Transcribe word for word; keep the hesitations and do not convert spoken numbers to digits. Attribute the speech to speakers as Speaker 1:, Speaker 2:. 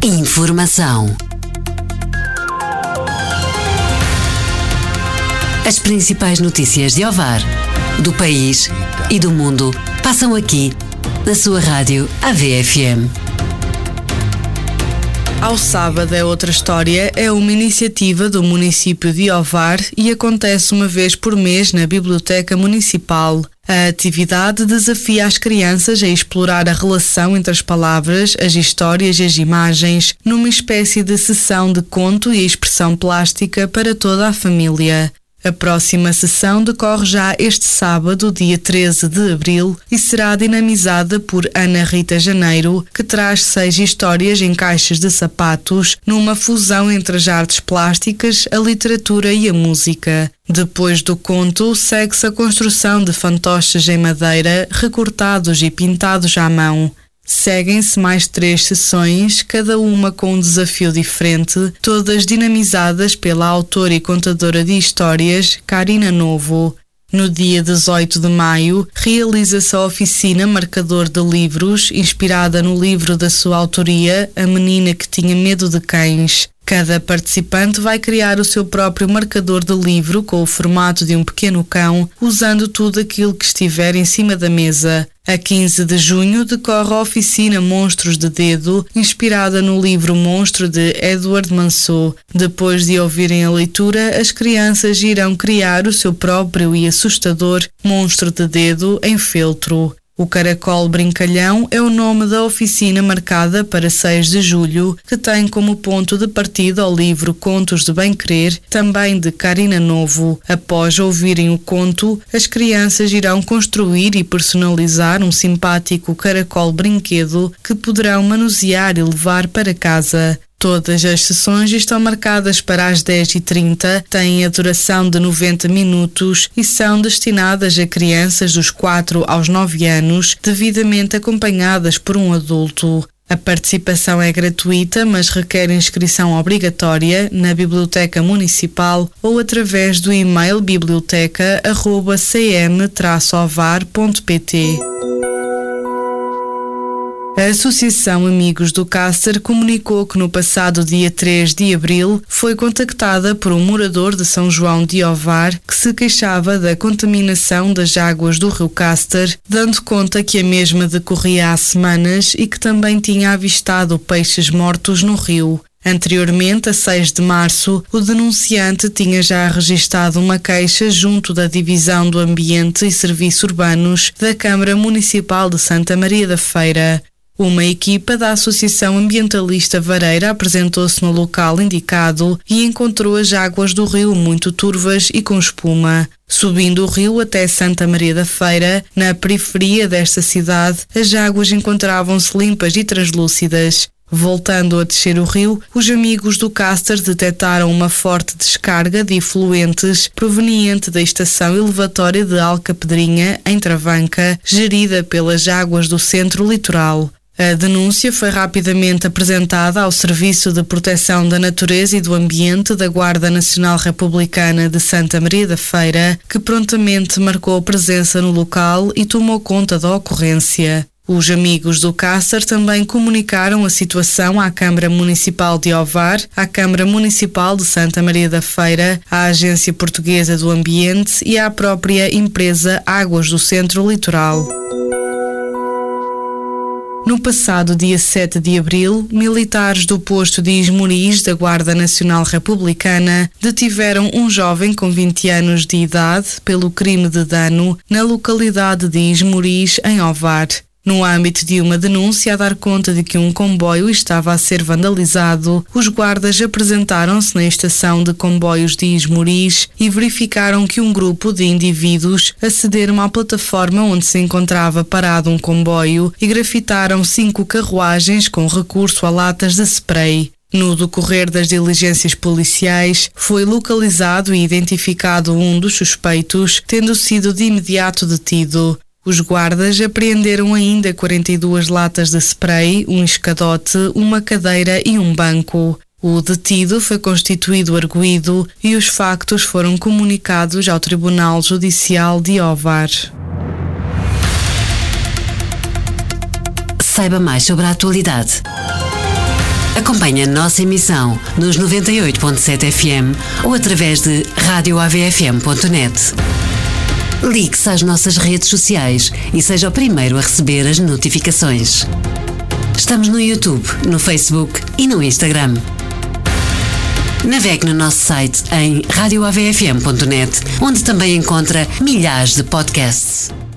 Speaker 1: Informação. As principais notícias de Ovar, do país e do mundo passam aqui, na sua rádio A V F M.
Speaker 2: Ao Sábado é Outra História é uma iniciativa do município de Ovar e acontece uma vez por mês na Biblioteca Municipal. A atividade desafia as crianças a explorar a relação entre as palavras, as histórias e as imagens, numa espécie de sessão de conto e expressão plástica para toda a família. A próxima sessão decorre já este sábado, dia treze de abril, e será dinamizada por Ana Rita Janeiro, que traz seis histórias em caixas de sapatos, numa fusão entre as artes plásticas, a literatura e a música. Depois do conto, segue-se a construção de fantoches em madeira, recortados e pintados à mão. Seguem-se mais três sessões, cada uma com um desafio diferente, todas dinamizadas pela autora e contadora de histórias, Karina Novo. No dia dezoito de maio, realiza-se a oficina Marcador de Livros, inspirada no livro da sua autoria, A Menina que Tinha Medo de Cães. Cada participante vai criar o seu próprio marcador de livro com o formato de um pequeno cão, usando tudo aquilo que estiver em cima da mesa. A quinze de junho decorre a oficina Monstros de Dedo, inspirada no livro Monstro de Edward Manso. Depois de ouvirem a leitura, as crianças irão criar o seu próprio e assustador monstro de dedo em feltro. O Caracol Brincalhão é o nome da oficina marcada para seis de julho, que tem como ponto de partida o livro Contos de Bem Querer, também de Karina Novo. Após ouvirem o conto, as crianças irão construir e personalizar um simpático caracol brinquedo que poderão manusear e levar para casa. Todas as sessões estão marcadas para as dez e trinta, têm a duração de noventa minutos e são destinadas a crianças dos quatro aos nove anos, devidamente acompanhadas por um adulto. A participação é gratuita, mas requer inscrição obrigatória na Biblioteca Municipal ou através do e-mail biblioteca arroba c m traço ovar ponto p t. A Associação Amigos do Cácer comunicou que no passado dia três de abril foi contactada por um morador de São João de Ovar que se queixava da contaminação das águas do rio Cácer, dando conta que a mesma decorria há semanas e que também tinha avistado peixes mortos no rio. Anteriormente, a seis de março, o denunciante tinha já registado uma queixa junto da Divisão do Ambiente e Serviços Urbanos da Câmara Municipal de Santa Maria da Feira. Uma equipa da Associação Ambientalista Vareira apresentou-se no local indicado e encontrou as águas do rio muito turvas e com espuma. Subindo o rio até Santa Maria da Feira, na periferia desta cidade, as águas encontravam-se limpas e translúcidas. Voltando a descer o rio, os amigos do Cácer detectaram uma forte descarga de efluentes proveniente da estação elevatória de Alcapedrinha, em Travanca, gerida pelas águas do centro litoral. A denúncia foi rapidamente apresentada ao Serviço de Proteção da Natureza e do Ambiente da Guarda Nacional Republicana de Santa Maria da Feira, que prontamente marcou presença no local e tomou conta da ocorrência. Os amigos do Cácer também comunicaram a situação à Câmara Municipal de Ovar, à Câmara Municipal de Santa Maria da Feira, à Agência Portuguesa do Ambiente e à própria empresa Águas do Centro Litoral. No passado dia sete de abril, militares do posto de Esmoriz da Guarda Nacional Republicana detiveram um jovem com vinte anos de idade pelo crime de dano na localidade de Esmoriz, em Ovar. No âmbito de uma denúncia a dar conta de que um comboio estava a ser vandalizado, os guardas apresentaram-se na estação de comboios de Esmoriz e verificaram que um grupo de indivíduos acederam à plataforma onde se encontrava parado um comboio e grafitaram cinco carruagens com recurso a latas de spray. No decorrer das diligências policiais, foi localizado e identificado um dos suspeitos, tendo sido de imediato detido. Os guardas apreenderam ainda quarenta e duas latas de spray, um escadote, uma cadeira e um banco. O detido foi constituído arguido e os factos foram comunicados ao Tribunal Judicial de Ovar.
Speaker 1: Saiba mais sobre a atualidade. Acompanhe a nossa emissão nos noventa e oito ponto sete F M ou através de rádio A V F M ponto net. Ligue-se às nossas redes sociais e seja o primeiro a receber as notificações. Estamos no YouTube, no Facebook e no Instagram. Navegue no nosso site em rádio A V F M ponto net, onde também encontra milhares de podcasts.